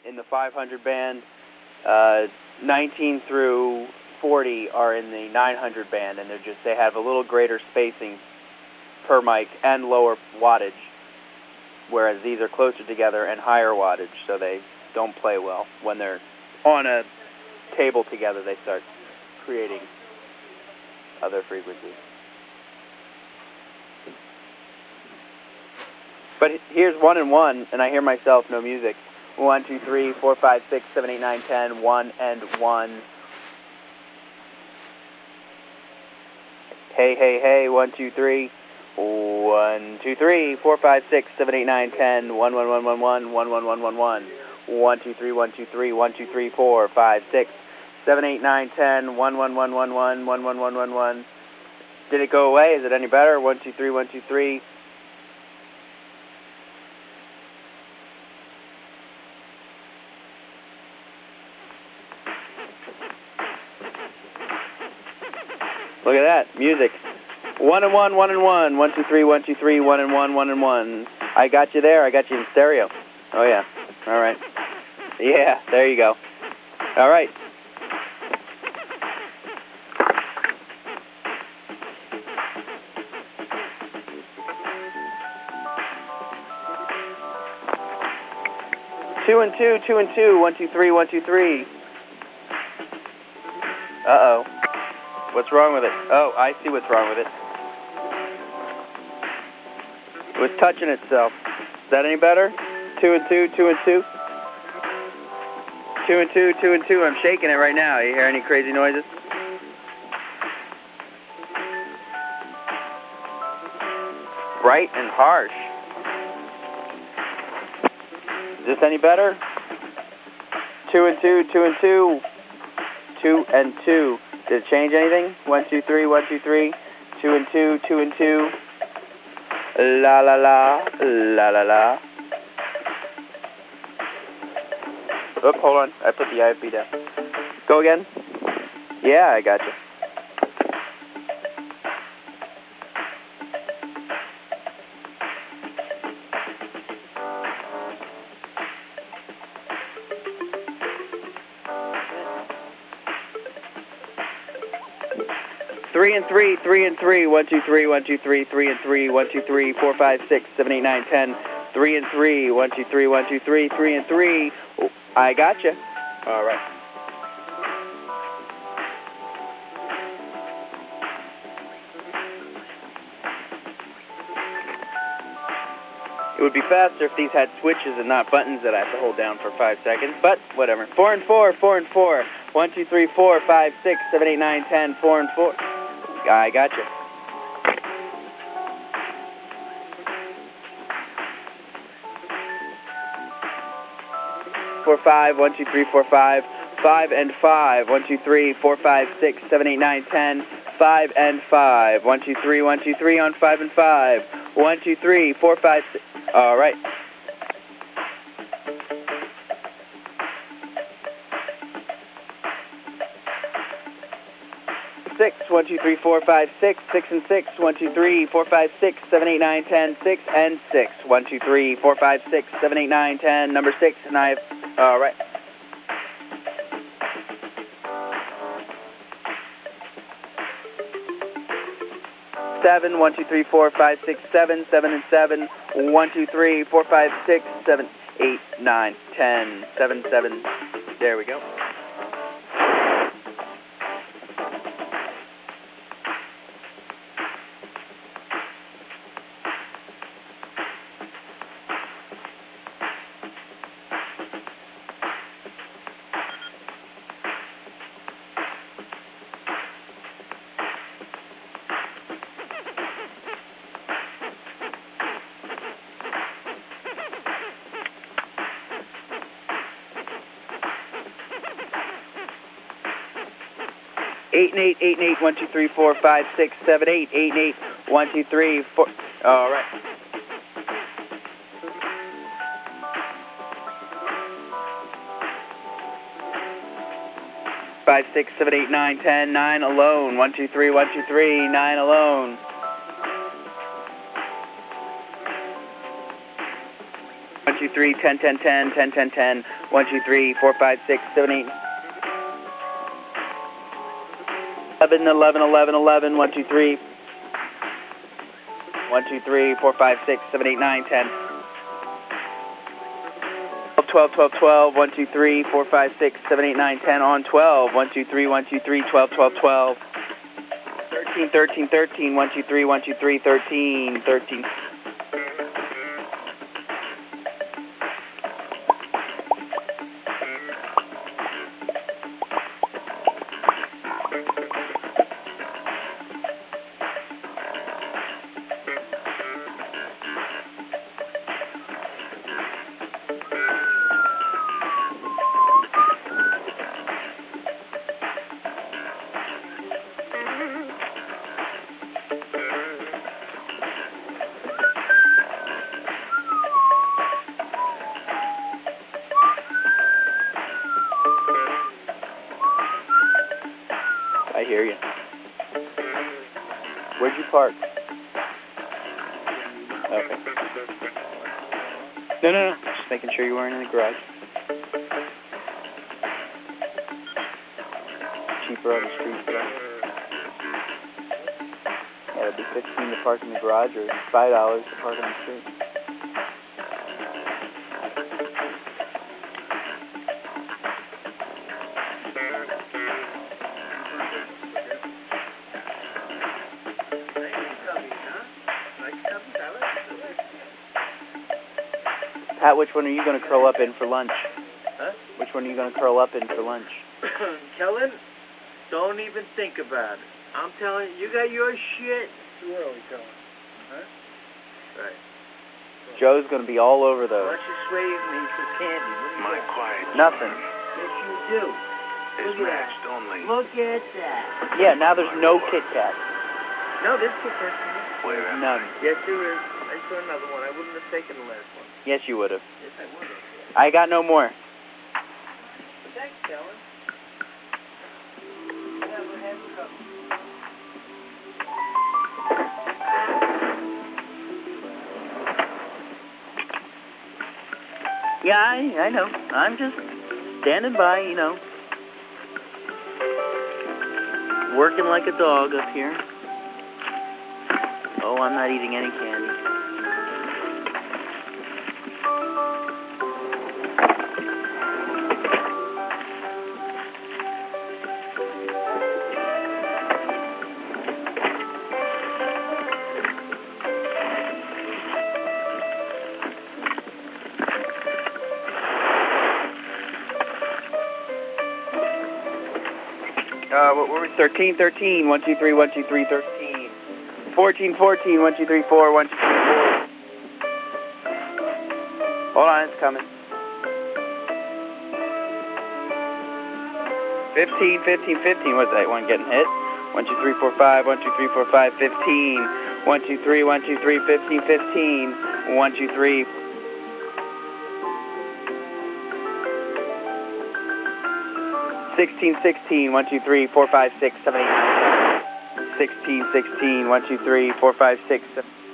in the 500 band. 19 through 40 are in the 900 band, and they have a little greater spacing per mic and lower wattage, whereas these are closer together and higher wattage, so they don't play well. When they're on a table together, they start creating other frequencies. But here's 1 and 1, and I hear myself, no music. 1, 2, 3, 4, 5, 6, 7, 8, 9, 10, 1 and 1. Hey, hey, hey, 1, 2, 3. 1, 2, 3, 4, 5, 6, 7, 8, 9, 10, 1, 1, 1, 1, 1, 1, 1, 1, 1, 1. 1, 2, 3, 1, 2, 3, 1, 2, 3, 4, 5, 6, 7, 8, 9, 10, 1, 1, 1, 1, 1, 1, 1, 1, 1, 1. Did it go away? Is it any better? 1, 2, 3, 1, 2, 3. Look at that, music. 1 and 1, 1 and 1, 1, 2, 3, 1, 2, 3, 1 and 1, 1 and 1. I got you there. I got you in stereo. Oh yeah. All right. Yeah, there you go. All right. Two and two, 2 and 2, 1, 2, 3, 1, 2, 3. Uh-oh. What's wrong with it? Oh, I see what's wrong with it. It was touching itself. Is that any better? 2 and 2, 2 and 2. 2 and 2, 2 and 2. I'm shaking it right now. You hear any crazy noises? Bright and harsh. Is this any better? 2 and 2, 2 and 2. 2 and 2. Did it change anything? 1, 2, 3, 1, 2, 3. 2 and 2, 2 and 2. La la la, la la la. Oop, hold on. I put the IFB down. Go again. Yeah, I got you. Three and 3, 3 and 3, 1, 2, 3, 1, 2, 3, 3 and 3, 1, 2, 3, 4, 5, 6, 7, 8, 9, 10, 3 and 3, 1, 2, 3, 1, 2, 3, 3 and 3. Oh, I got you. All right. It would be faster if these had switches and not buttons that I have to hold down for 5 seconds, but whatever. 4 and 4, 4 and 4, 1, 2, 3, 4, 5, 6, 7, 8, 9, 10, 4 and 4. I got you. Four, 5, 1, 2, 3, 4, 5, 5 and 5, 1, 2, 3, 4, 5, 6, 7, 8, 9, 10, 5 and 5, 1, 2, 3, 1, 2, 3 on 5 and 5, 1, 2, 3, 4, 5, 6. All right. 6, 1, 2, 3, 4, 5, 6, 6 and 6, 1, 2, 3, 4, 5, 6, 7, 8, 9, 10, 6 and 6, 1, 2, 3, 4, 5, 6, 7, 8, 9, 10, number 6, and I have, all right. Seven, 1, 2, 3, 4, 5, 6, 7, 7 and 7, 1, 2, 3, 4, 5, 6, 7, 8, 9, 10, 7, 7. There we go. Eight and 8, 8 and 8, 1, 2, 3, 4, 5, 6, 7, 8, 8 and 8, 1, 2, 3, 4. All right. Five, 6, 7, 8, 9, 10, 9 alone. 1, 2, 3, 1, 2, 3, 9 alone. 1, 1, 2, 3, 10, 10, 10, 10, 10, 10, 1, 2, 3, 4, 5, 6, 7, 8, 11, 11, 11, 11, 1, 2, 3, 1, 2, 3, 4, 5, 6, 7, 8, 9, 10, 12, 12, 12, 1, 2, 3, 4, 5, 6, 7, 8, 9, 10 on 12, 1, 2, 3, 1, 2, 3, 12, 12, 12, 13, 13, 13, 1, 2, 3, 1, 2, 3, 13, 13. I hear you. Where'd you park? Okay. No. Just making sure you weren't in the garage. Cheaper on the street for that. Yeah, it'd be $15 to park in the garage or $5 to park on the street. Pat, which one are you going to curl up in for lunch? Huh? Which one are you going to curl up in for lunch? Kellen, don't even think about it. I'm telling you, you got your shit. Too early, Kellen. Huh? Right. Joe's going to be all over Why those. don't you sway me for candy? What do you My got? quiet Nothing. Yes, you do. is Look at matched only Look at that. Yeah, now there's no Kit Kat. No, there's Kit Kat. where am None. Yes, there is. I saw another one. I wouldn't have taken the last one. Yes, you would have. Yes, I would have. I got no more. Thanks, Kellen. Never had trouble. Yeah, I know. I'm just standing by, you know. Working like a dog up here. Oh, I'm not eating any candy. What were we? 13, 13, 1, 2, 3, 1, 2, 3, 13. 14, 14, 1, 2, 3, 4, 1, 2, 3, 4. Hold on, it's coming. 15, 15, 15. What's that one getting hit? 1, 2, 3, 4, 5, 1, 2, 3, 4, 5, 15. 1, 2, 3, 1, 2, 3, 15, 15. 1, 2, 3. 16, 16, 1, 2, 3, 4, 5, 6, 7, 8, 9, 10. 16, 16, 1, 2, 3, 4, 5, 6, 7.